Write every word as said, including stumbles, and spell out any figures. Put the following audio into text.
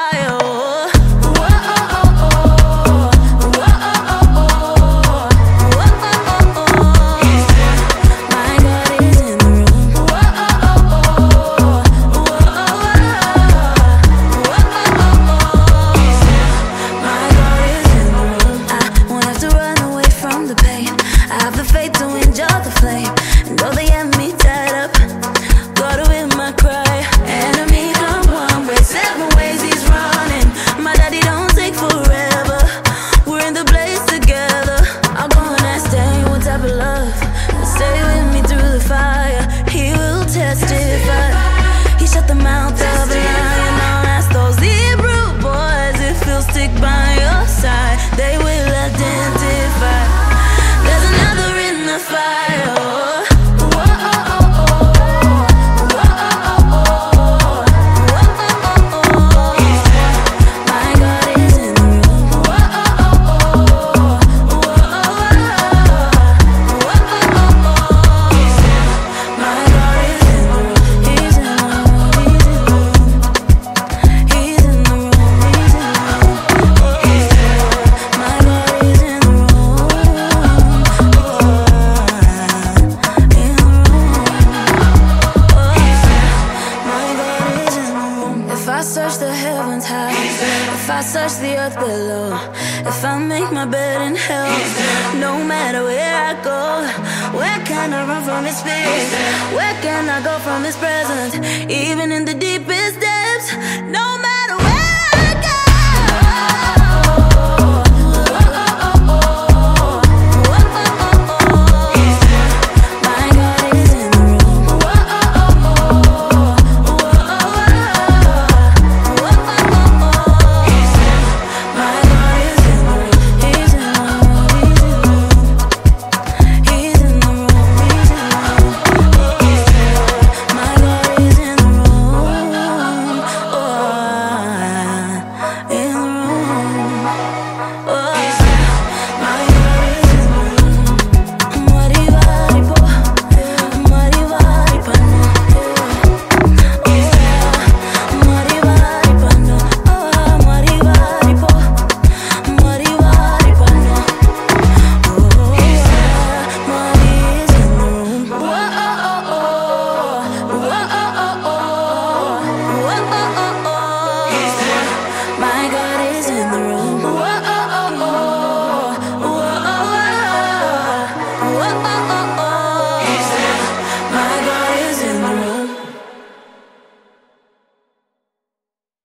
fire. Search the heavens high, if I search the earth below, if I make my bed in hell, no matter where I go, where can I run from His spirit? Where can I go from His presence? Even in the deepest depths, no